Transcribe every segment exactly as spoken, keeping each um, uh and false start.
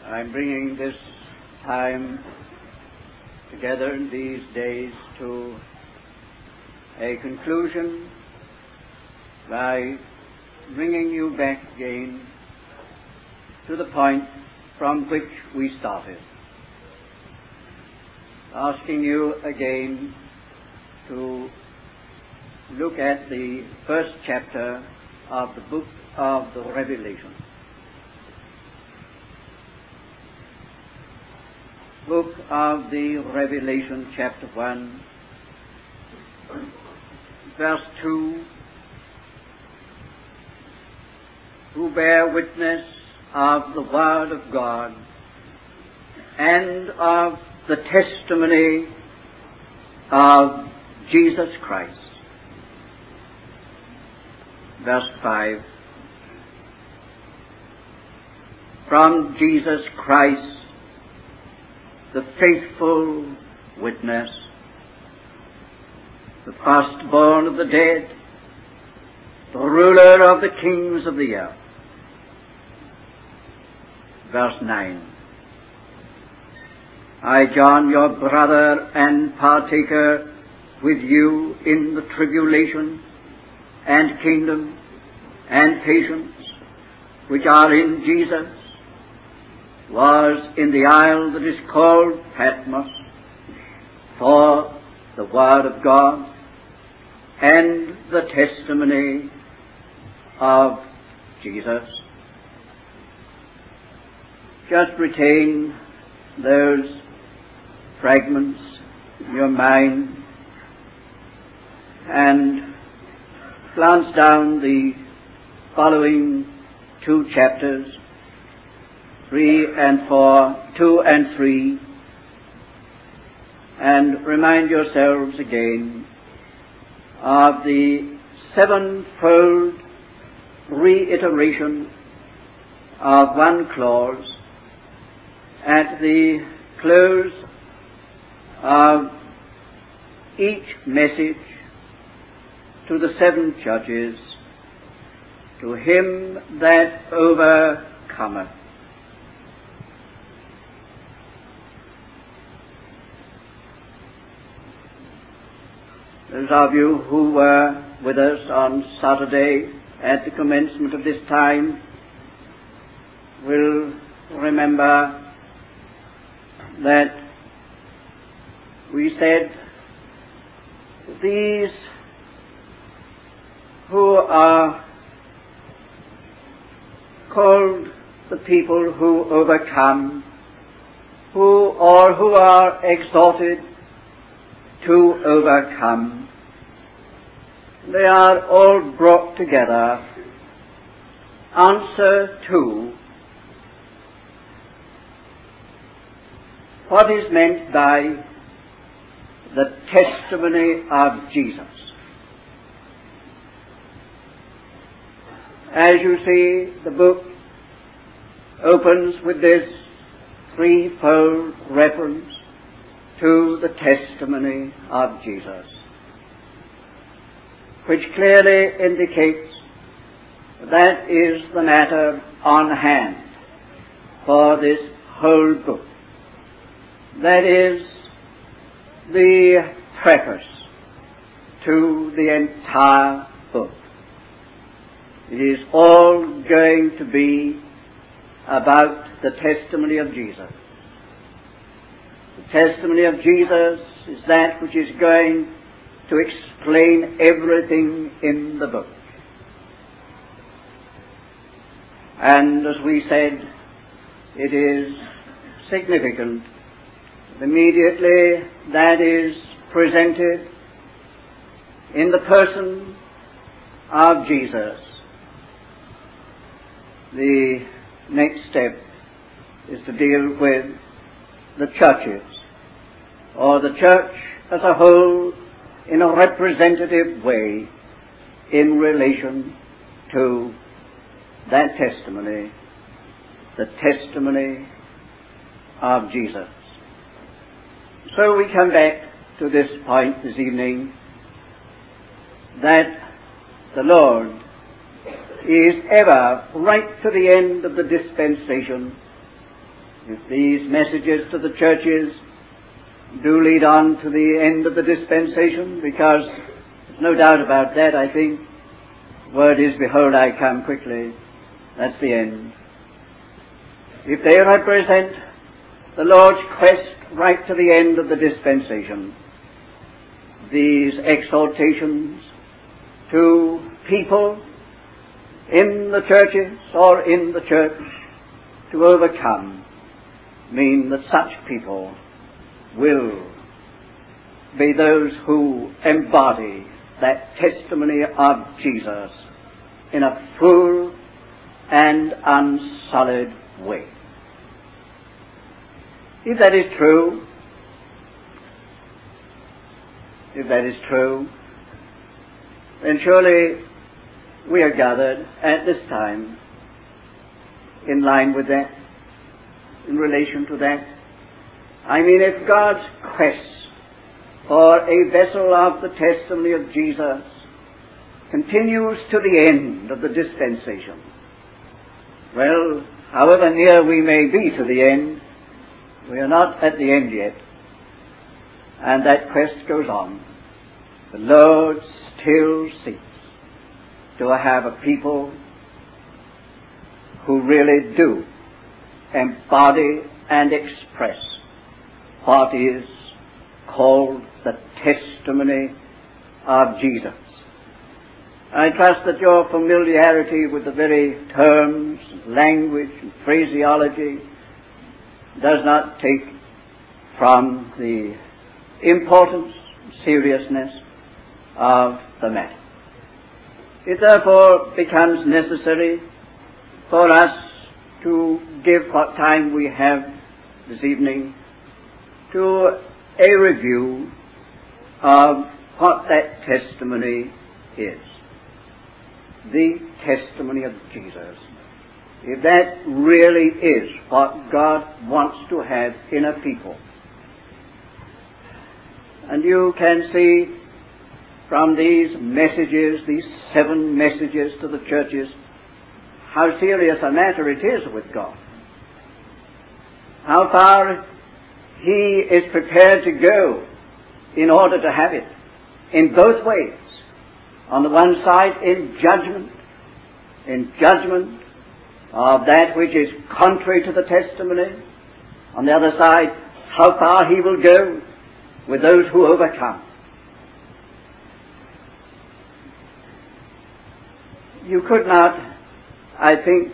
I'm bringing this time together in these days to a conclusion by bringing you back again to the point from which we started, asking you again to look at the first chapter of the book of the Revelation. Book of the Revelation, chapter one, verse two. Who bear witness of the Word of God and of the testimony of Jesus Christ. Verse five. From Jesus Christ, the faithful witness, the firstborn of the dead, the ruler of the kings of the earth. Verse nine. I, John, your brother and partaker with you in the tribulation and kingdom and patience which are in Jesus, was in the isle that is called Patmos for the Word of God and the testimony of Jesus. Just retain those fragments in your mind and glance down the following two chapters, three and four, two and three, and remind yourselves again of the sevenfold reiteration of one clause at the close of each message to the seven churches: to him that overcometh. Those of you who were with us on Saturday at the commencement of this time will remember that we said these who are called the people who overcome, who or who are exhorted to overcome, they are all brought together. Answer to what is meant by the testimony of Jesus. As you see, the book opens with this threefold reference to the testimony of Jesus, which clearly indicates that is the matter on hand for this whole book. That is the preface to the entire book. It is all going to be about the testimony of Jesus. The testimony of Jesus is that which is going to explain everything in the book. And as we said, it is significant. Immediately that is presented in the person of Jesus. The next step is to deal with the churches, or the church as a whole, in a representative way in relation to that testimony, the testimony of Jesus. So we come back to this point this evening, that the Lord is ever, right to the end of the dispensation, if these messages to the churches do lead on to the end of the dispensation, because there's no doubt about that, I think. Word is, behold, I come quickly. That's the end. If they represent the Lord's quest right to the end of the dispensation, these exhortations to people in the churches or in the church to overcome mean that such people will be those who embody that testimony of Jesus in a full and unsullied way. If that is true, if that is true, then surely we are gathered at this time in line with that, in relation to that. I mean, if God's quest for a vessel of the testimony of Jesus continues to the end of the dispensation, well, however near we may be to the end, we are not at the end yet. And that quest goes on. The Lord still seeks to have a people who really do embody and express what is called the testimony of Jesus. I trust that your familiarity with the very terms, language, and phraseology does not take from the importance and seriousness of the matter. It therefore becomes necessary for us to give what time we have this evening to a review of what that testimony is. The testimony of Jesus. If that really is what God wants to have in a people. And you can see from these messages, these seven messages to the churches, how serious a matter it is with God. How far He is prepared to go in order to have it. In both ways. On the one side, in judgment, in judgment of that which is contrary to the testimony. On the other side, how far He will go with those who overcome. You could not, I think,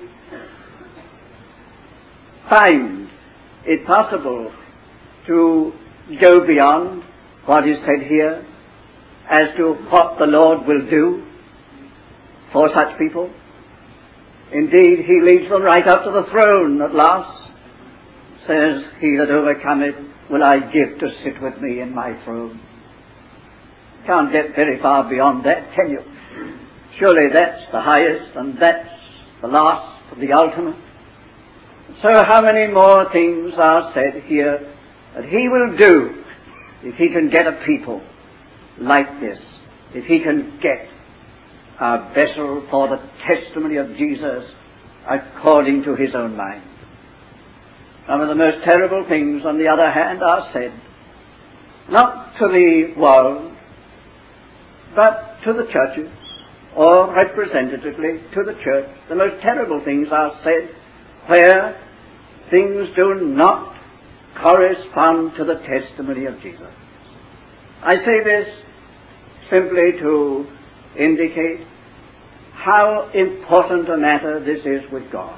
find it possible to go beyond what is said here as to what the Lord will do for such people. Indeed, He leads them right up to the throne at last. Says, he that overcometh will I give to sit with me in my throne. Can't get very far beyond that, can you? Surely that's the highest, and that's the last of the ultimate. So how many more things are said here that He will do if He can get a people like this, if He can get a vessel for the testimony of Jesus according to His own mind. Some of the most terrible things, on the other hand, are said, not to the world, but to the churches, or representatively to the church. The most terrible things are said where things do not correspond to the testimony of Jesus. I say this simply to indicate how important a matter this is with God.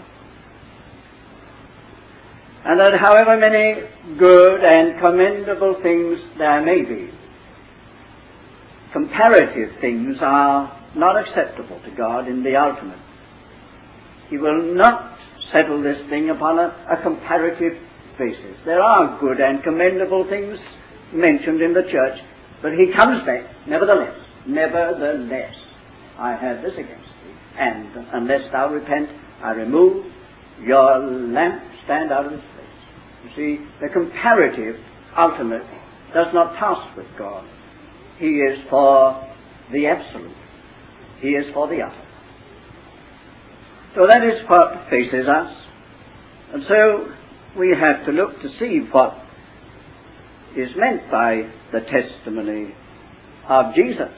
And that however many good and commendable things there may be, comparative things are not acceptable to God in the ultimate. He will not settle this thing upon a, a comparative basis. There are good and commendable things mentioned in the church, but He comes back, nevertheless, nevertheless, I have this against thee, and unless thou repent, I remove your lampstand out of its place. You see, the comparative ultimate does not pass with God. He is for the absolute. He is for the utter. So that is what faces us. And so we have to look to see what is meant by the testimony of Jesus.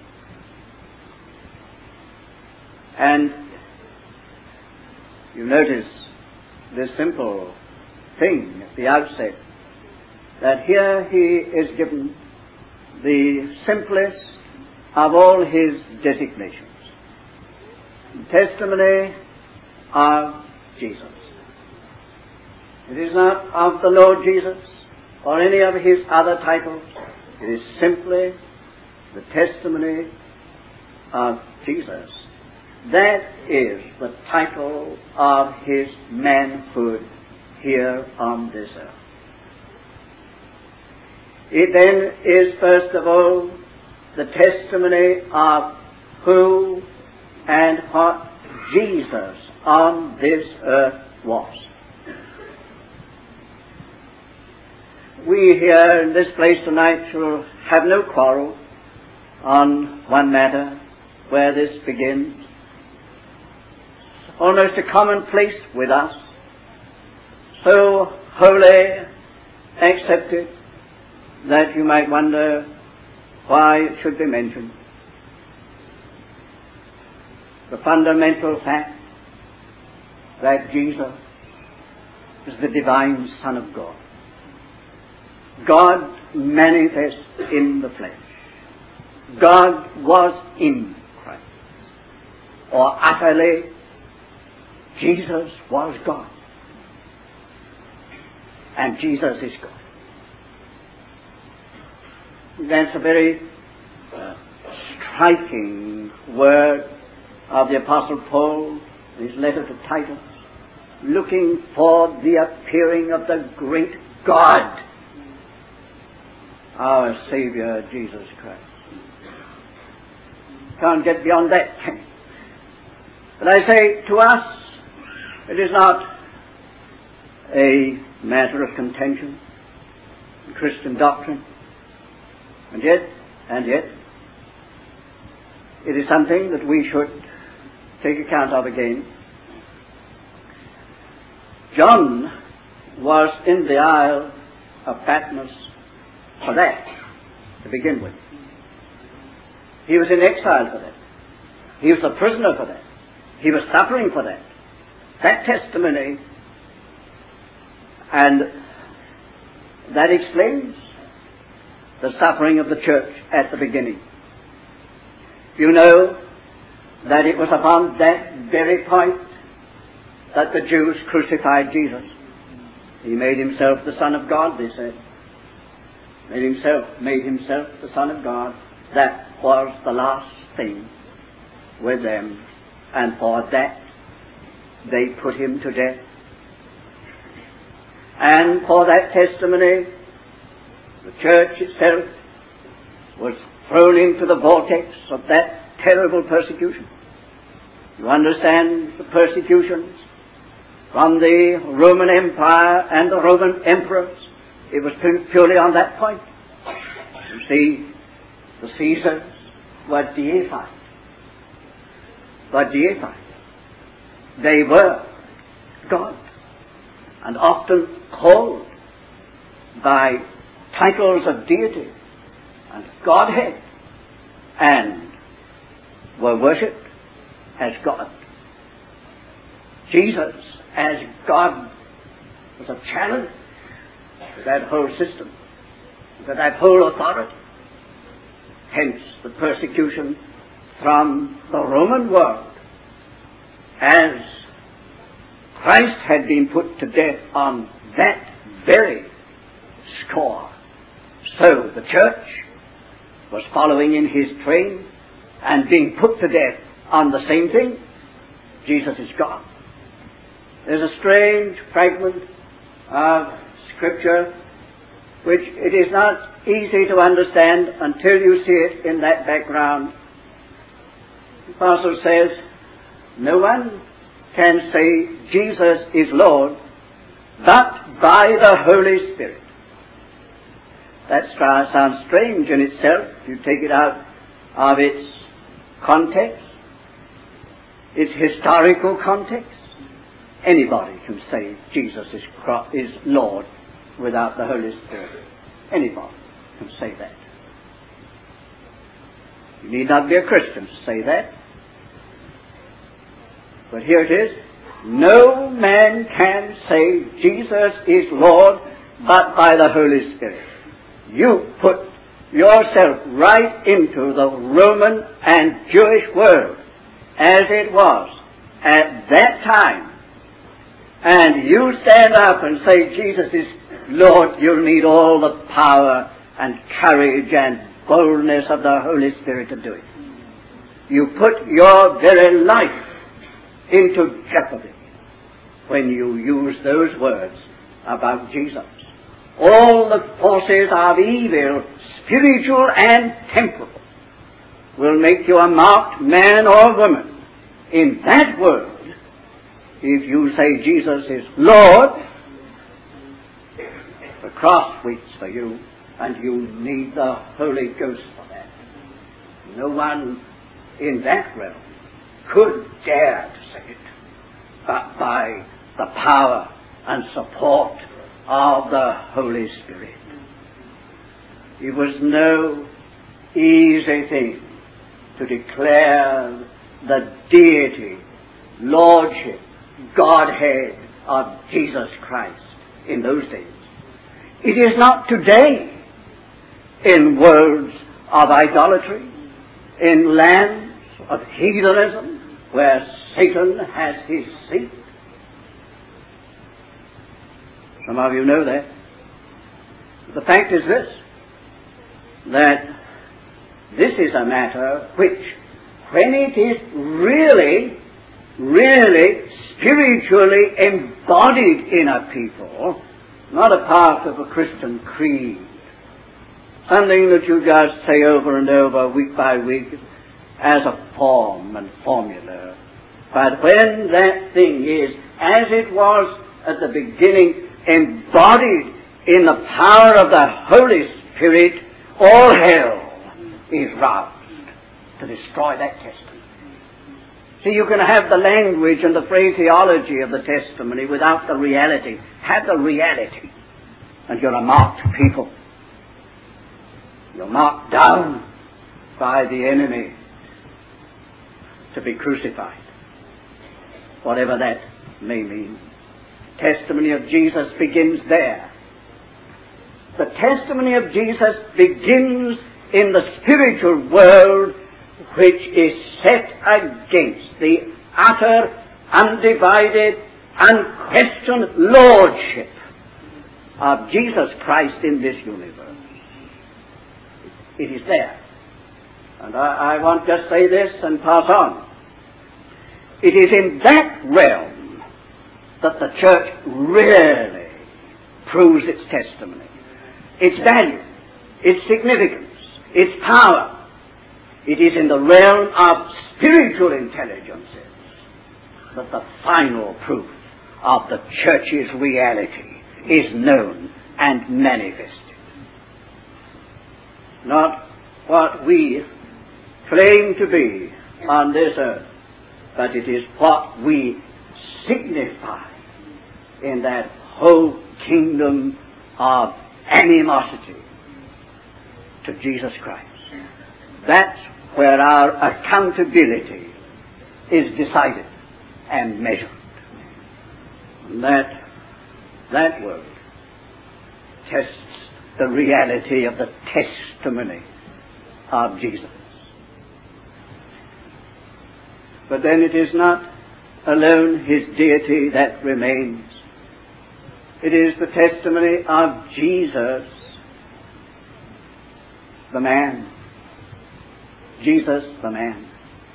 And you notice this simple thing at the outset, that here he is given the simplest of all his designations. Testimony of Jesus. It is not of the Lord Jesus or any of his other titles. It is simply the testimony of Jesus. That is the title of his manhood here on this earth. It then is first of all the testimony of who and what Jesus on this earth was. We here in this place tonight shall have no quarrel on one matter where this begins. Almost a commonplace with us, so wholly accepted that you might wonder why it should be mentioned. The fundamental fact that Jesus is the divine Son of God. God manifest in the flesh. God was in Christ. Or utterly, Jesus was God. And Jesus is God. That's a very uh, striking word of the Apostle Paul in his letter to Titus, looking for the appearing of the great God, our Savior Jesus Christ. Can't get beyond that. But I say, to us, it is not a matter of contention in Christian doctrine. And yet, and yet, it is something that we should take account of again. John was in the Isle of Patmos for that, to begin with. He was in exile for that. He was a prisoner for that. He was suffering for that. That testimony, and that explains the suffering of the church at the beginning. You know that it was upon that very point that the Jews crucified Jesus. He made himself the Son of God, they said. Made himself, made himself the Son of God. That was the last thing with them. And for that, they put him to death. And for that testimony, the church itself was thrown into the vortex of that terrible persecution. You understand the persecutions from the Roman Empire and the Roman emperors. It was purely on that point. You see, the Caesars were deified. Were deified. They were God, and often called by titles of deity and Godhead, and were worshipped as God. Jesus as God was a challenge to that whole system, to that whole authority. Hence the persecution from the Roman world, as Christ had been put to death on that very score. So the church was following in his train and being put to death on the same thing. Jesus is God. There's a strange fragment of Scripture which it is not easy to understand until you see it in that background. The Apostle says, no one can say Jesus is Lord but by the Holy Spirit. That sounds strange in itself. You take it out of its context, its historical context. Anybody can say Jesus is, is Lord without the Holy Spirit. Anybody can say that. You need not be a Christian to say that. But here it is. No man can say Jesus is Lord but by the Holy Spirit. You put yourself right into the Roman and Jewish world as it was at that time, and you stand up and say Jesus is Lord, you'll need all the power and courage and boldness of the Holy Spirit to do it. You put your very life into jeopardy when you use those words about Jesus. All the forces of evil, spiritual and temporal, will make you a marked man or woman in that world if you say Jesus is Lord. The cross waits for you, and you need the Holy Ghost for that. No one in that realm could dare to say it but by the power and support of the Holy Spirit. It was no easy thing to declare the deity, lordship, Godhead of Jesus Christ in those days. It is not today in worlds of idolatry, in lands of heathenism where Satan has his seat. Some of you know that. The fact is this, that this is a matter which, when it is really, really spiritually embodied in a people, not a part of a Christian creed, something that you just say over and over, week by week, as a form and formula. But when that thing is, as it was at the beginning, embodied in the power of the Holy Spirit, all hell is roused to destroy that testimony. See, you can have the language and the phraseology of the testimony without the reality. Have the reality, and you're a marked people. You're marked down by the enemy to be crucified, whatever that may mean. Testimony of Jesus begins there. The testimony of Jesus begins in the spiritual world, which is set against the utter, undivided, unquestioned lordship of Jesus Christ in this universe. It is there. And I, I want to just say this and pass on. It is in that realm that the church really proves its testimony, its value, its significance, its power. It is in the realm of spiritual intelligences that the final proof of the church's reality is known and manifested. Not what we claim to be on this earth, but it is what we signify in that whole kingdom of animosity to Jesus Christ. That's where our accountability is decided and measured. And that, that word tests the reality of the testimony of Jesus. But then it is not alone his deity that remains. It is the testimony of Jesus, the man. Jesus, the man.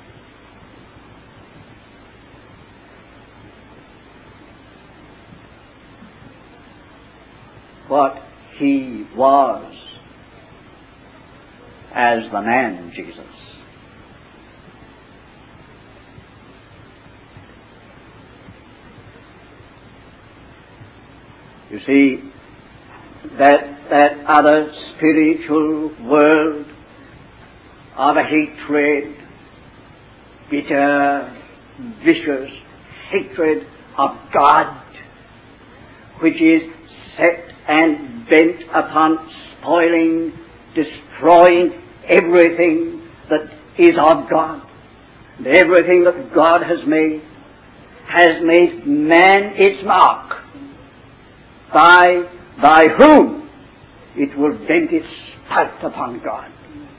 What he was as the man Jesus. You see, that, that other spiritual world of hatred, bitter, vicious hatred of God, which is set and bent upon spoiling, destroying everything that is of God, and everything that God has made, has made man its mark, by, by whom it will vent its spout upon God.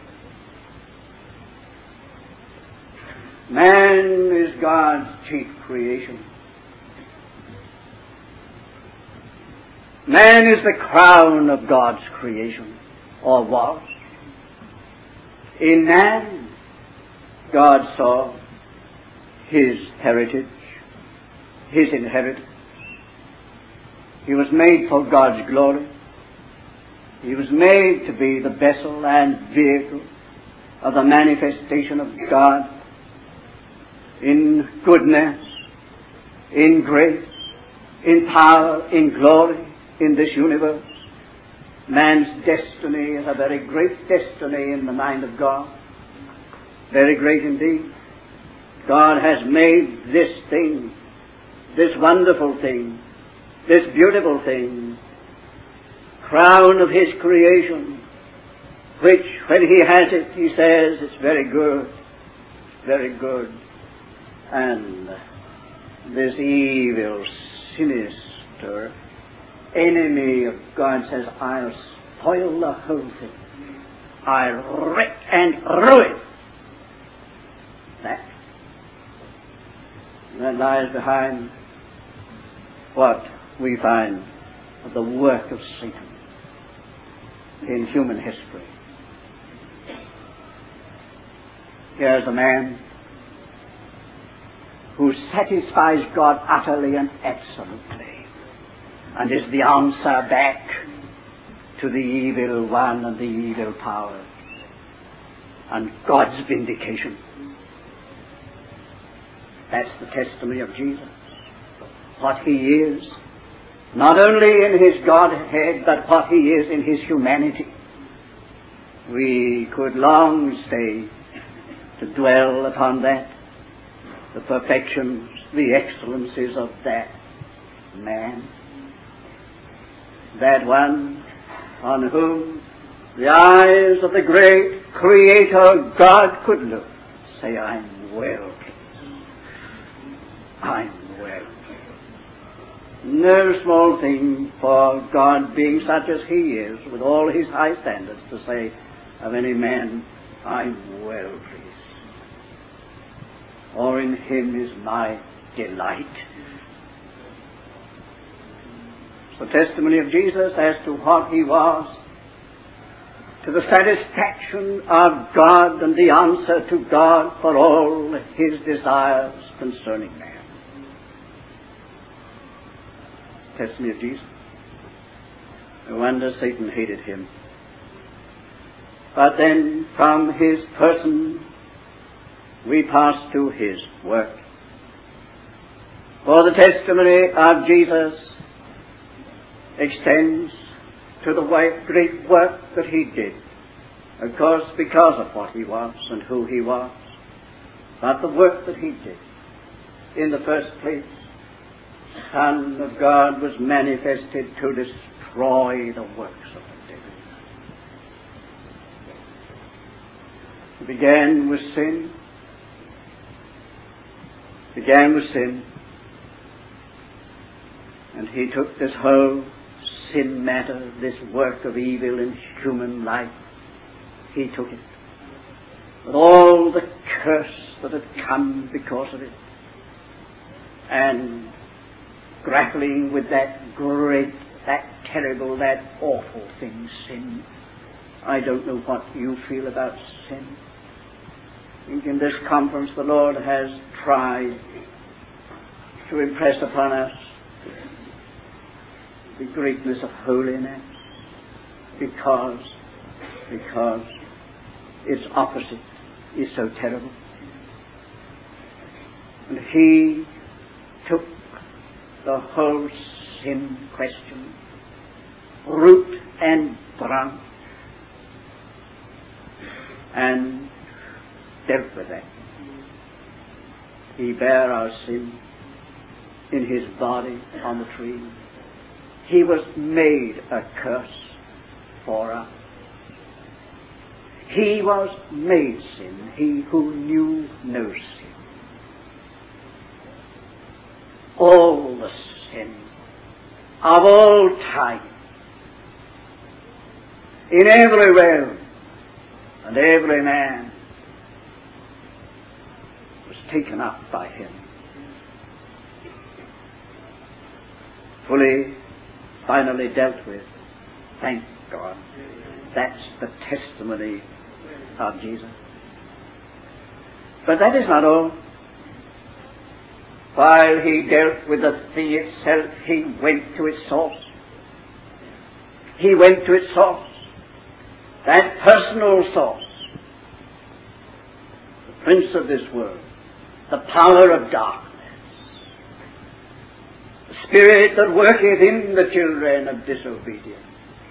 Man is God's chief creation. Man is the crown of God's creation, or was. In man, God saw his heritage, his inheritance. He was made for God's glory. He was made to be the vessel and vehicle of the manifestation of God in goodness, in grace, in power, in glory, in this universe. Man's destiny is a very great destiny in the mind of God. Very great indeed. God has made this thing, this wonderful thing, this beautiful thing, crown of His creation, which when He has it, He says it's very good, very good. And this evil, sinister enemy of God says, I'll spoil the whole thing. I'll wreck and ruin that. That lies behind what we find of the work of Satan in human history. Here's a man who satisfies God utterly and absolutely, and is the answer back to the evil one and the evil power, and God's vindication. That's the testimony of Jesus. What He is, not only in His Godhead, but what He is in His humanity. We could long stay to dwell upon that, the perfections, the excellencies of that man, that one on whom the eyes of the great Creator God could look, say, I'm well pleased. I'm well pleased. No small thing for God, being such as He is, with all His high standards, to say of any man, I'm well pleased. Or in Him is my delight. The testimony of Jesus as to what He was, to the satisfaction of God and the answer to God for all His desires concerning man. Testimony of Jesus. No wonder Satan hated Him. But then from His person we pass to His work. For the testimony of Jesus extends to the great work that He did, of course because of what He was and who He was, but the work that He did. In the first place, the Son of God was manifested to destroy the works of the devil. It began with sin, began with sin, and He took this whole sin matter, this work of evil in human life, He took it, with all the curse that had come because of it, and grappling with that great, that terrible, that awful thing, sin. I don't know what you feel about sin. I think in this conference the Lord has tried to impress upon us the greatness of holiness, because because its opposite is so terrible. And He took the whole sin question, root and branch, and dealt with that. He bare our sin, in his body on the tree. He was made a curse for us. He was made sin, he who knew no sin. All the sin of all time, in every realm and every man, was taken up by him. Fully, finally dealt with. Thank God. That's the testimony of Jesus. But that is not all. While he dealt with the thing itself, he went to its source. He went to its source. That personal source. The prince of this world. The power of darkness. The spirit that worketh in the children of disobedience.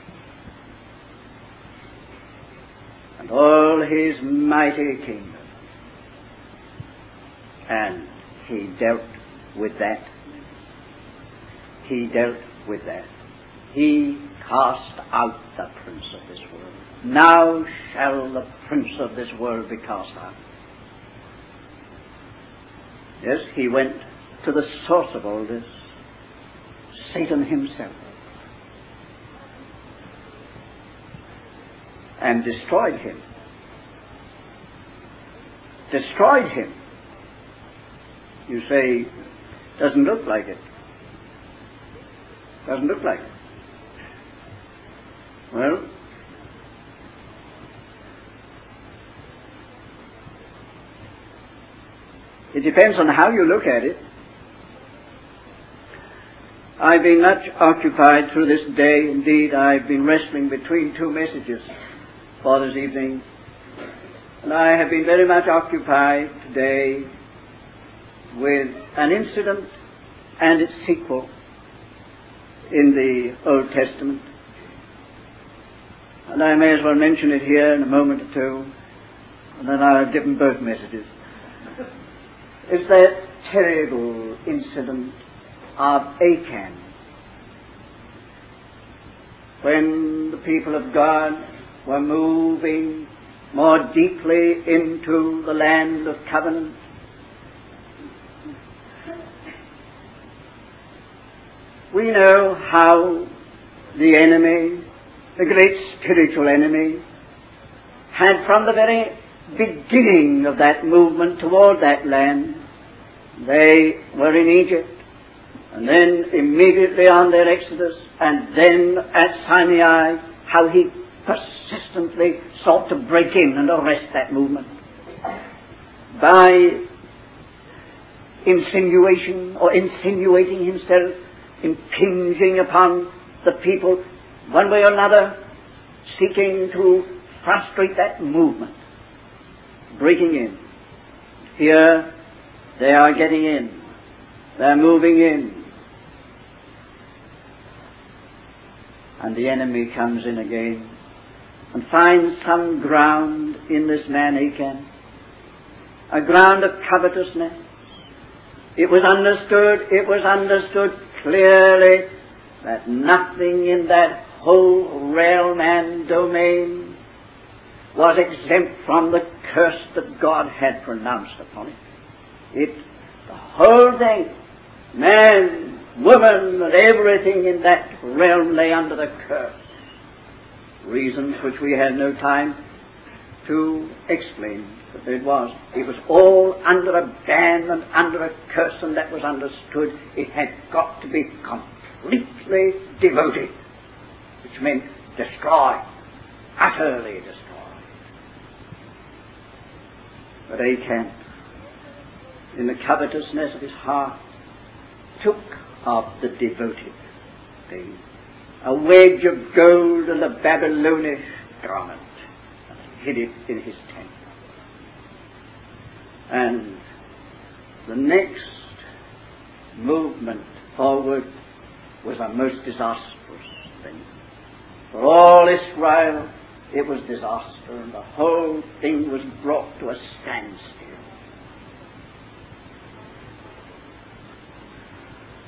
And all his mighty kingdom. And he dealt with that. He dealt with that. He cast out the prince of this world. Now shall the prince of this world be cast out. Yes, he went to the source of all this, Satan himself, and destroyed him. Destroyed him. You say, doesn't look like it. Doesn't look like it. Well, it depends on how you look at it. I've been much occupied through this day. Indeed, I've been wrestling between two messages for this evening. And I have been very much occupied today with an incident and its sequel in the Old Testament. And I may as well mention it here in a moment or two, and then I'll have given both messages. It's that terrible incident of Achan, when the people of God were moving more deeply into the land of covenant. We know how the enemy, the great spiritual enemy, had from the very beginning of that movement toward that land, they were in Egypt, and then immediately on their exodus, and then at Sinai, how he persistently sought to break in and arrest that movement by insinuation or insinuating himself, impinging upon the people one way or another, seeking to frustrate that movement, breaking in. Here they are getting in. They're moving in. And the enemy comes in again and finds some ground in this man Achan, a ground of covetousness. It was understood, it was understood clearly that nothing in that whole realm and domain was exempt from the curse that God had pronounced upon it. It, the whole thing, man, woman, and everything in that realm lay under the curse. Reasons which we had no time to explain, but it was. It was all under a ban and under a curse, and that was understood. It had got to be completely devoted, which meant destroy, utterly destroy. But Achan, in the covetousness of his heart, took of the devoted thing, a wedge of gold and a Babylonish garment, and hid it in his tent. And the next movement forward was a most disastrous thing. For all Israel, it was disaster, and the whole thing was brought to a standstill.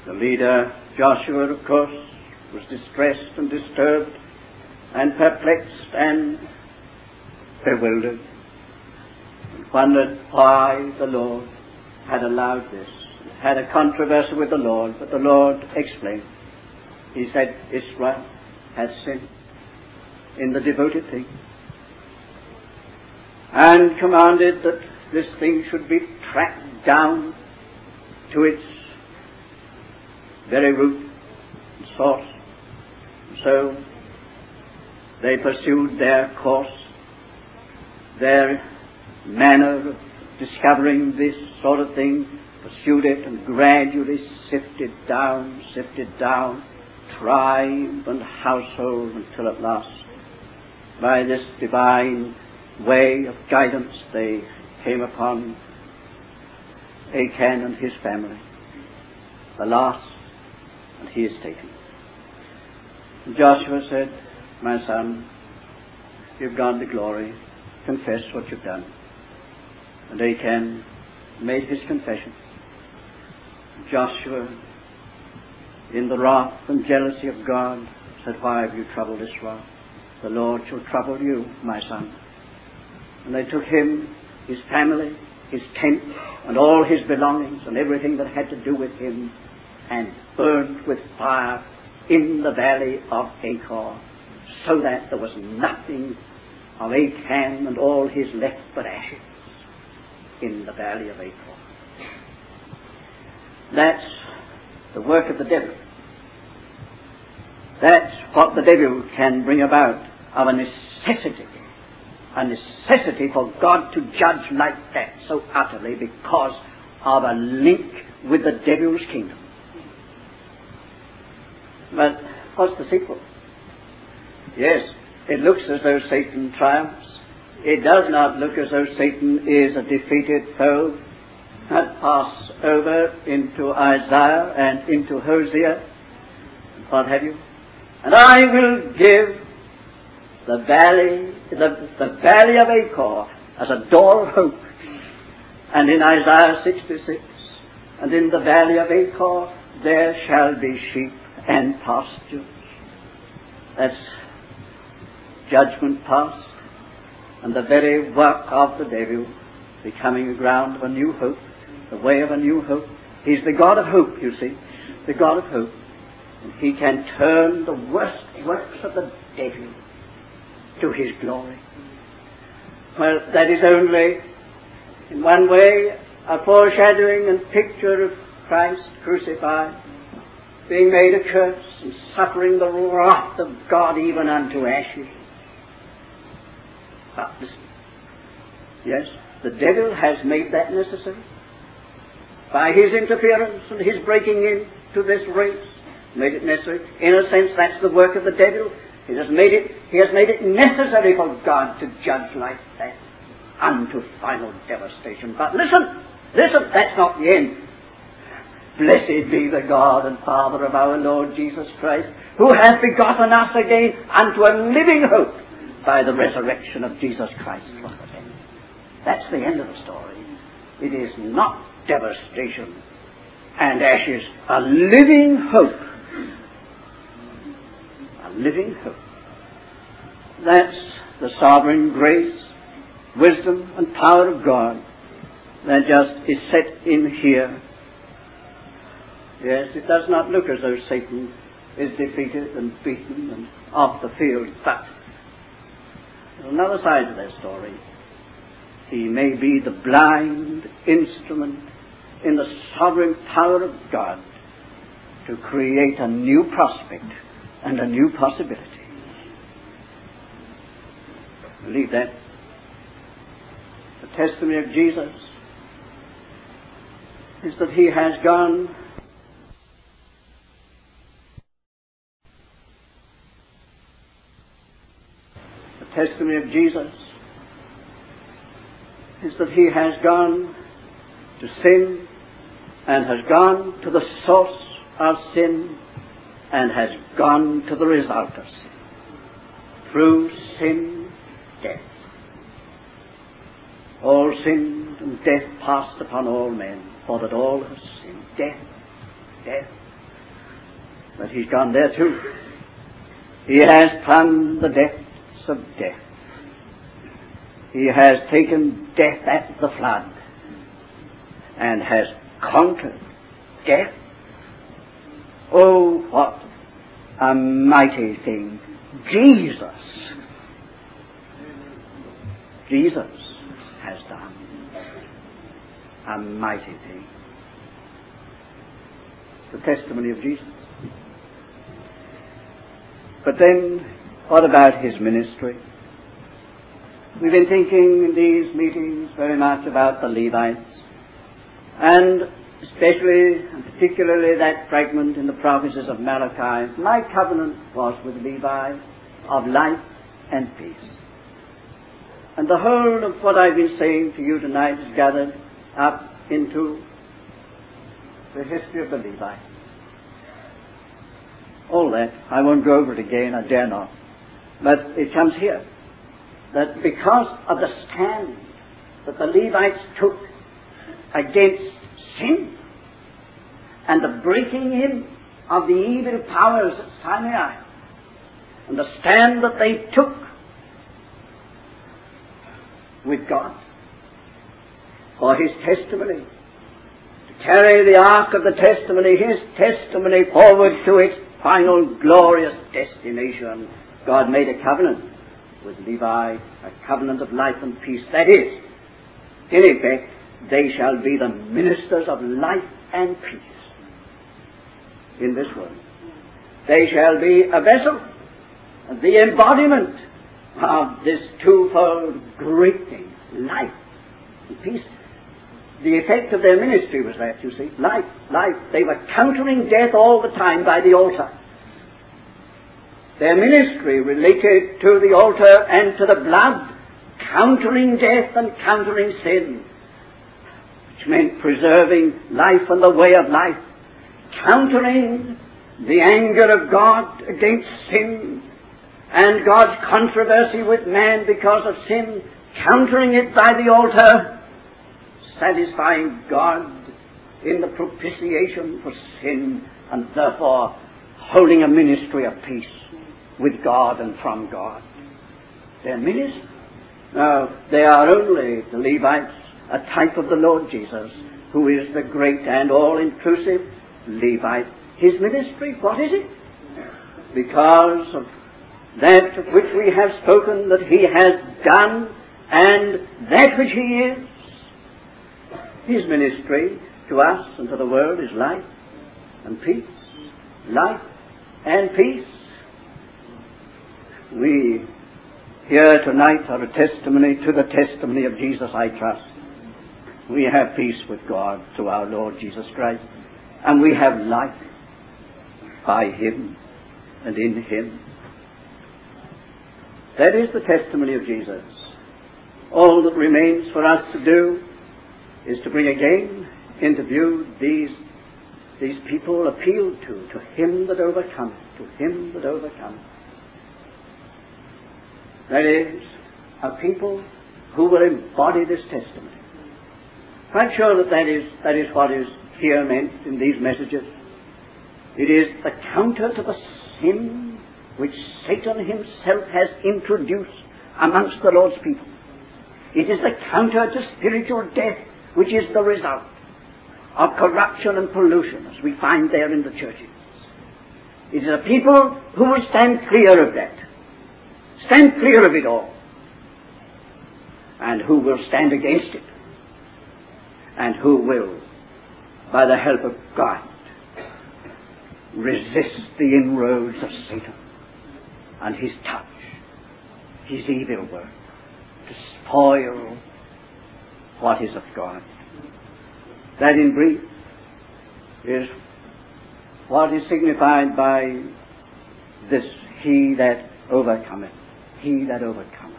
The leader, Joshua, of course, was distressed and disturbed and perplexed and bewildered, and wondered why the Lord had allowed this, had a controversy with the Lord, but the Lord explained. He said, Israel has sinned in the devoted thing, and commanded that this thing should be tracked down to its very root and source. So they pursued their course, their manner of discovering this sort of thing, pursued it and gradually sifted down, sifted down, tribe and household, until at last, by this divine way of guidance, they came upon Achan and his family, the last, and he is taken. And Joshua said, my son, you've gone to glory, confess what you've done. And Achan made his confession. Joshua, in the wrath and jealousy of God, said, why have you troubled Israel? The Lord shall trouble you, my son. And they took him, his family, his tent, and all his belongings, and everything that had to do with him, and burned with fire in the valley of Achor, so that there was nothing of Achan and all his left but ashes in the valley of Achor. That's the work of the devil. That's what the devil can bring about, of a necessity, a necessity for God to judge like that so utterly because of a link with the devil's kingdom. But what's the sequel? Yes, it looks as though Satan triumphs. It does not look as though Satan is a defeated foe. That pass over into Isaiah and into Hosea, and what have you. And I will give the valley, the, the valley of Achor as a door of hope. And in Isaiah sixty-six, and in the valley of Achor there shall be sheep and pastures. That's judgment past, and the very work of the devil becoming a ground of a new hope, the way of a new hope. He's the God of hope, you see, the God of hope. And he can turn the worst works of the devil to his glory. Well, that is only, in one way, a foreshadowing and picture of Christ crucified, being made a curse and suffering the wrath of God even unto ashes. But listen, yes, the devil has made that necessary. By his interference and his breaking into this race, made it necessary. In a sense, that's the work of the devil. He has made it, he has made it necessary for God to judge like that unto final devastation. But listen, listen, that's not the end. Blessed be the God and Father of our Lord Jesus Christ, who hath begotten us again unto a living hope by the resurrection of Jesus Christ from the dead. That's the end of the story. It is not devastation and ashes, a living hope. A living hope. That's the sovereign grace, wisdom, and power of God that just is set in here. Yes, it does not look as though Satan is defeated and beaten and off the field, but there's another side to that story. He may be the blind instrument in the sovereign power of God to create a new prospect and a new possibility. Believe that. The testimony of Jesus is that he has gone the testimony of Jesus is that he has gone to sin and has gone to the source of sin and has gone to the result of sin. Through sin, death. All sin and death passed upon all men, for that all have sinned. Death, death, but he's gone there too. He has plumbed the depths of death. He has taken death at the flood and has conquered death. Oh, what a mighty thing Jesus, Jesus has done. A mighty thing. The testimony of Jesus. But then, what about his ministry? We've been thinking in these meetings very much about the Levites, and especially and particularly that fragment in the prophecies of Malachi. My covenant was with Levi of life and peace. And the whole of what I've been saying to you tonight is gathered up into the history of the Levites. All that, I won't go over it again, I dare not. But it comes here, that because of the stand that the Levites took against sin and the breaking in of the evil powers at Sinai, and the stand that they took with God for his testimony, to carry the ark of the testimony, his testimony forward to its final glorious destination, God made a covenant with Levi, a covenant of life and peace. That is, in effect, they shall be the ministers of life and peace in this world. They shall be a vessel, the embodiment of this twofold great thing, life and peace. The effect of their ministry was that, you see, life, life. They were countering death all the time by the altar. Their ministry related to the altar and to the blood, countering death and countering sin, which meant preserving life and the way of life, countering the anger of God against sin and God's controversy with man because of sin, countering it by the altar, satisfying God in the propitiation for sin, and therefore holding a ministry of peace with God and from God. Their ministry? No, they are only, the Levites, a type of the Lord Jesus, who is the great and all-inclusive Levite. His ministry, what is it? Because of that of which we have spoken that he has done, and that which he is, his ministry to us and to the world is life and peace. Life and peace. We here tonight are a testimony to the testimony of Jesus, I trust. We have peace with God through our Lord Jesus Christ, and we have life by him and in him. That is the testimony of Jesus. All that remains for us to do is to bring again into view these, these people appealed to, to him that overcometh, to him that overcometh. That is, a people who will embody this testimony. I'm sure that that is, that is what is here meant in these messages. It is the counter to the sin which Satan himself has introduced amongst the Lord's people. It is the counter to spiritual death, which is the result of corruption and pollution, as we find there in the churches. It is a people who will stand clear of that, stand clear of it all, and who will stand against it, and who will, by the help of God, resist the inroads of Satan and his touch, his evil work, to spoil what is of God. That, in brief, is what is signified by this, he that overcometh, he that overcometh.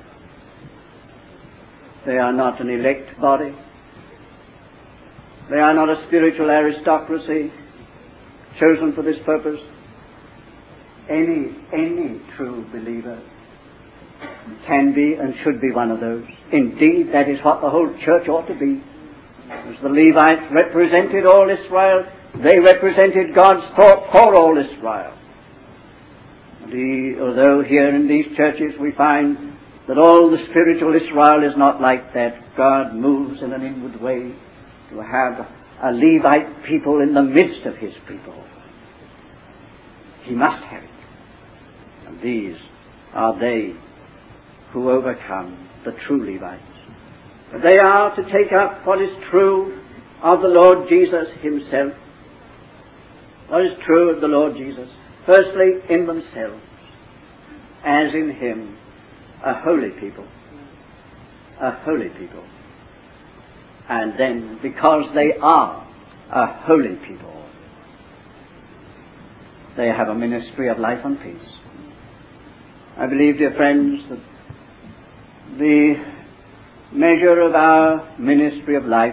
They are not an elect body. They are not a spiritual aristocracy chosen for this purpose. Any, any true believer can be and should be one of those. Indeed, that is what the whole church ought to be. As the Levites represented all Israel, they represented God's thought for all Israel. And he, although here in these churches we find that all the spiritual Israel is not like that, God moves in an inward way to have a Levite people in the midst of his people. He must have it. And these are they who overcome, the true Levites. They are to take up what is true of the Lord Jesus himself. What is true of the Lord Jesus? Firstly, in themselves, as in him, a holy people. A holy people. And then, because they are a holy people, they have a ministry of life and peace. I believe, dear friends, that the measure of our ministry of life,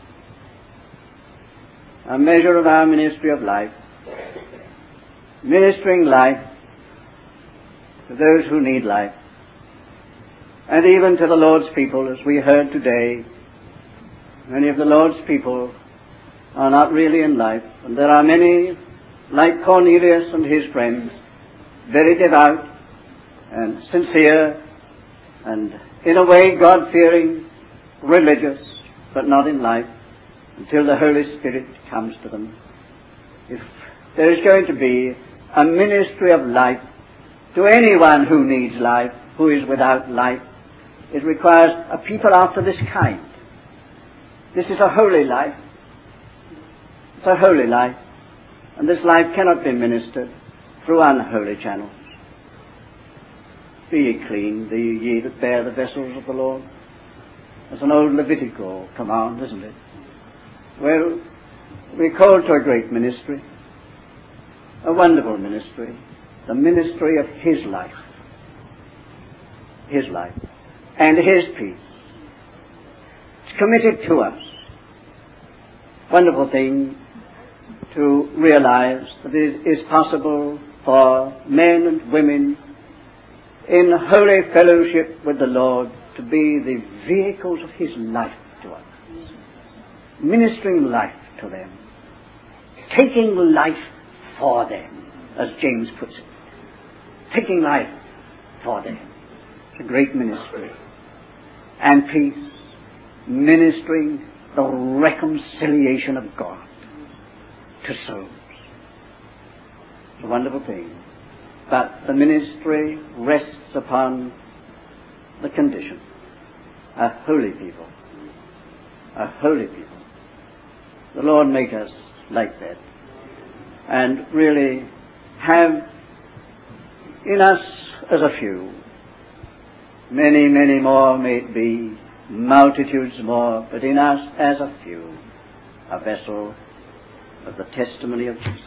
a measure of our ministry of life, ministering life to those who need life, and even to the Lord's people, as we heard today, many of the Lord's people are not really in life, and there are many, like Cornelius and his friends, very devout and sincere and in a way God-fearing, religious, but not in life, until the Holy Spirit comes to them. If there is going to be a ministry of life to anyone who needs life, who is without life, it requires a people after this kind. This is a holy life. It's a holy life. And this life cannot be ministered through unholy channels. Be ye clean, be ye that bear the vessels of the Lord. That's an old Levitical command, isn't it? Well, we're called to a great ministry, a wonderful ministry, the ministry of his life. His life. And his peace. It's committed to us. Wonderful thing to realize that it is possible for men and women in holy fellowship with the Lord to be the vehicles of his life to us. Ministering life to them. Taking life for them, as James puts it. Taking life for them. It's a great ministry. And peace, ministering the reconciliation of God to souls. It's a wonderful thing. But the ministry rests upon the condition. A holy people. A holy people. The Lord make us like that. And really have in us as a few, many, many more may it be, multitudes more, but in us as a few, a vessel of the testimony of Jesus.